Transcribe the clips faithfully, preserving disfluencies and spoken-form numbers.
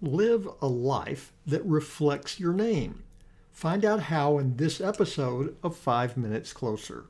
live a life that reflects your name. Find out how in this episode of Five Minutes Closer.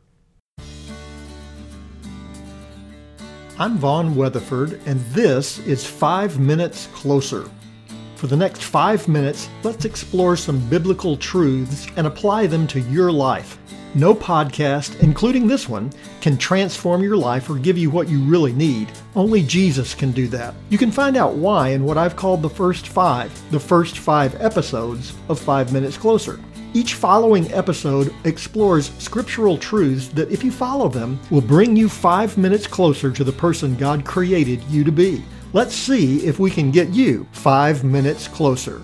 I'm Vaughn Weatherford, and this is Five Minutes Closer. For the next five minutes, let's explore some biblical truths and apply them to your life. No podcast, including this one, can transform your life or give you what you really need. Only Jesus can do that. You can find out why in what I've called the first five, the first five episodes of Five Minutes Closer. Each following episode explores scriptural truths that, if you follow them, will bring you five minutes closer to the person God created you to be. Let's see if we can get you five minutes closer.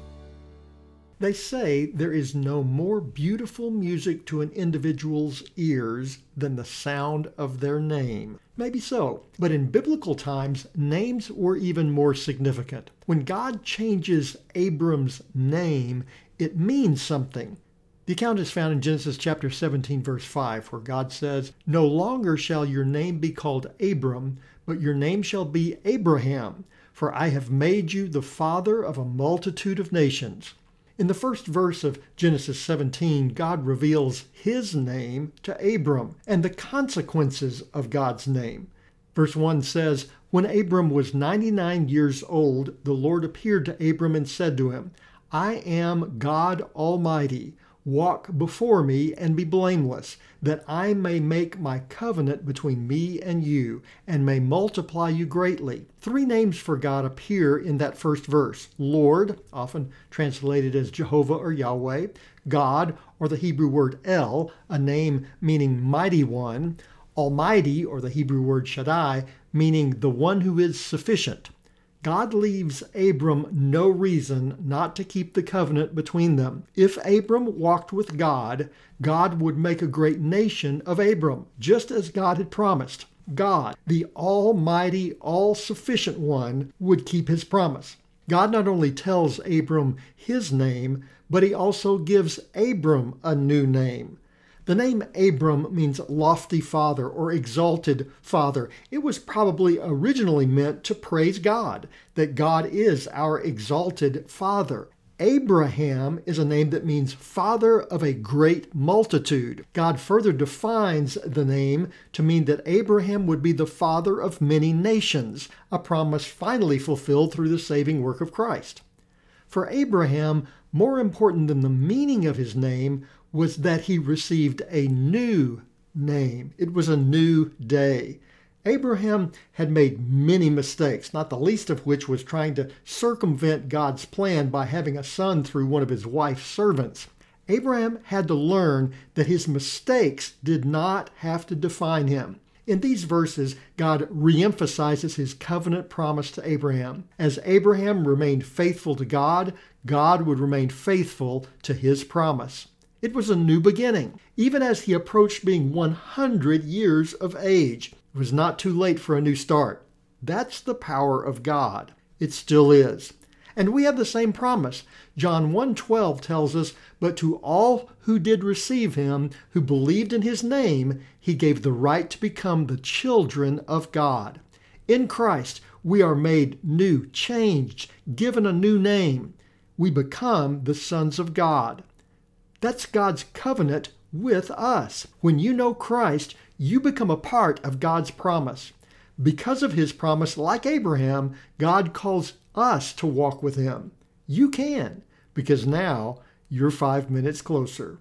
They say there is no more beautiful music to an individual's ears than the sound of their name. Maybe so, but in biblical times, names were even more significant. When God changes Abram's name, it means something. The account is found in Genesis chapter seventeen, verse five, where God says, "No longer shall your name be called Abram, but your name shall be Abraham, for I have made you the father of a multitude of nations." In the first verse of Genesis seventeen, God reveals his name to Abram and the consequences of God's name. Verse one says, "When Abram was ninety-nine years old, the Lord appeared to Abram and said to him, 'I am God Almighty. Walk before me and be blameless, that I may make my covenant between me and you, and may multiply you greatly.'" Three names for God appear in that first verse: Lord, often translated as Jehovah or Yahweh; God, or the Hebrew word El, a name meaning mighty one; Almighty, or the Hebrew word Shaddai, meaning the one who is sufficient. God leaves Abram no reason not to keep the covenant between them. If Abram walked with God, God would make a great nation of Abram, just as God had promised. God, the Almighty, all-sufficient one, would keep his promise. God not only tells Abram his name, but he also gives Abram a new name. The name Abram means lofty father or exalted father. It was probably originally meant to praise God, that God is our exalted father. Abraham is a name that means father of a great multitude. God further defines the name to mean that Abraham would be the father of many nations, a promise finally fulfilled through the saving work of Christ. For Abraham, more important than the meaning of his name was that he received a new name. It was a new day. Abraham had made many mistakes, not the least of which was trying to circumvent God's plan by having a son through one of his wife's servants. Abraham had to learn that his mistakes did not have to define him. In these verses, God reemphasizes his covenant promise to Abraham. As Abraham remained faithful to God, God would remain faithful to his promise. It was a new beginning. Even as he approached being one hundred years of age, it was not too late for a new start. That's the power of God. It still is. And we have the same promise. John one twelve tells us, "But to all who did receive him, who believed in his name, he gave the right to become the children of God." In Christ, we are made new, changed, given a new name. We become the sons of God. That's God's covenant with us. When you know Christ, you become a part of God's promise. Because of his promise, like Abraham, God calls us to walk with him. You can, because now you're five minutes closer.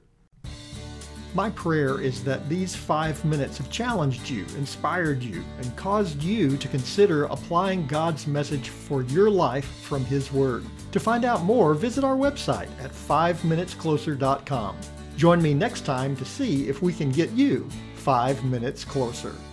My prayer is that these five minutes have challenged you, inspired you, and caused you to consider applying God's message for your life from his word. To find out more, visit our website at five minutes closer dot com. Join me next time to see if we can get you five minutes closer.